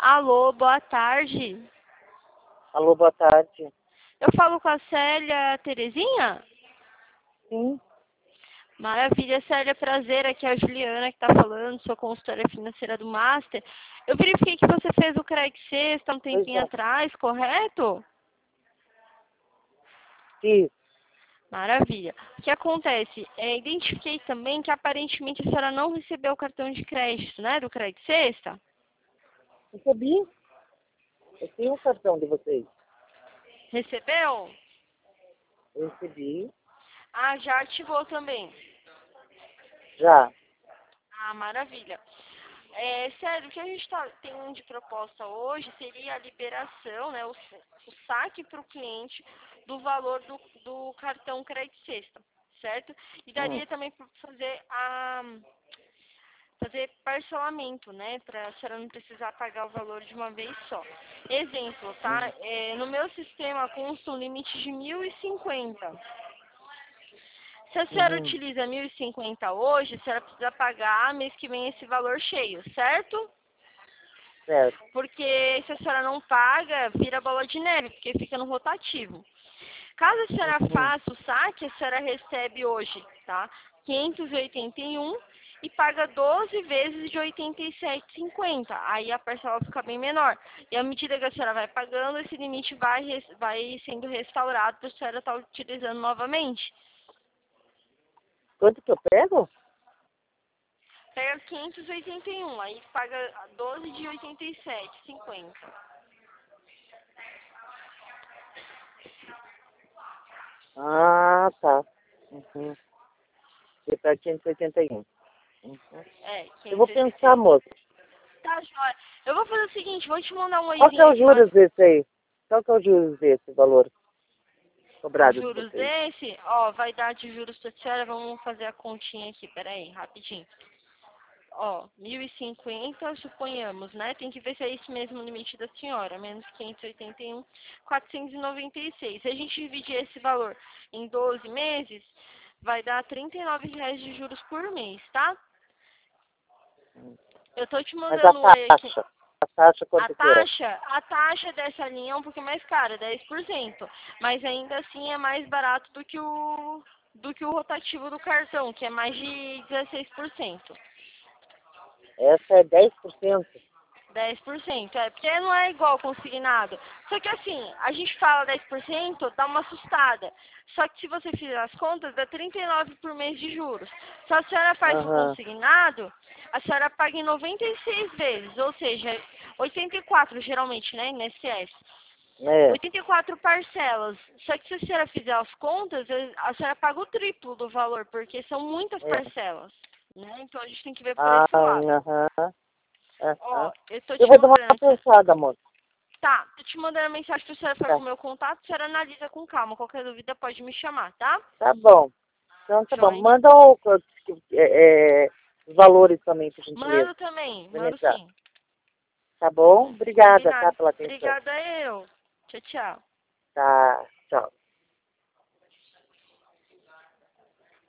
Alô, boa tarde. Alô, boa tarde. Eu falo com a Célia Terezinha? Sim, Maravilha, Célia, prazer. Aqui é a Juliana que está falando, sou consultora financeira do Master. Eu verifiquei que você fez o CREG Sexta um pois tempinho é. atrás, correto? Sim, Maravilha. O que acontece? Identifiquei também que aparentemente a senhora não recebeu o cartão de crédito, né, do CREG Sexta. recebi. Eu tenho o cartão de vocês. Recebeu? Eu recebi. Ah, já ativou também. Já. Ah, maravilha. Sério, o que a gente tem de proposta hoje seria a liberação, né, o saque para o cliente do valor do cartão Crédito Sexta, certo? E Hum, daria também para fazer parcelamento, né, para a senhora não precisar pagar o valor de uma vez só. Exemplo, tá? hum, No meu sistema consta um limite de 1.050. Se a senhora uhum, utiliza 1.050 hoje, a senhora precisa pagar mês que vem esse valor cheio, certo? certo. Porque se a senhora não paga, vira bola de neve, porque fica no rotativo. Caso a senhora Uhum. faça o saque, a senhora recebe hoje, tá? 581 e paga 12 vezes de 87,50. Aí a parcela fica bem menor. E à medida que a senhora vai pagando, esse limite vai sendo restaurado para a senhora estar utilizando novamente. Quanto que eu pego? Pega 581, aí paga 12 de 87,50. Ah, tá. Uhum. Eu pego 581. Uhum. É, Eu vou pensar, 581. moça. Tá, joia. Eu vou fazer o seguinte, vou te mandar um Qual que é oizinho os aqui mais. juros desse aí? Qual que é os juros desse valor Os cobrado de juros vocês? desse, ó, vai dar de juros pra senhora, vamos fazer a continha aqui, peraí, rapidinho. Ó, 1.050, suponhamos, né? Tem que ver se é isso mesmo o limite da senhora, menos 581, 496. Se a gente dividir esse valor em 12 meses, vai dar R$ 39 de juros por mês, tá? Eu tô te Mas a mandando um oi aqui. taxa? A taxa A quanto que é? taxa, a taxa dessa linha é um pouquinho mais cara, 10%. Mas ainda assim é mais barato do que o rotativo do cartão, que é mais de 16%. Essa é 10%. 10%, porque não é igual consignado. Só que assim, a gente fala 10%, dá uma assustada. Só que se você fizer as contas, dá 39 por mês de juros. Se a senhora faz o Aham. consignado, a senhora paga em 96 vezes, ou seja, 84 geralmente, né, INSS. É. 84 parcelas. Só que se a senhora fizer as contas, a senhora paga o triplo do valor, porque são muitas É. parcelas, né? Então a gente tem que ver por Ah, esse lado. aham. Ó, Aham. eu tô Eu te vou dar uma mandando. pensada, moça. Tá, tô te mandando a mensagem pra senhora ficar com Tá, o meu contato, a senhora analisa com calma. Qualquer dúvida pode me chamar, tá? tá bom. Então tá bom. Joia. Manda os valores também, por gentileza. Mando também, mando Organizar. sim. Tá bom? Obrigada, tá, Combinado. pela atenção. Obrigada eu. Tchau, tchau. Tá, tchau.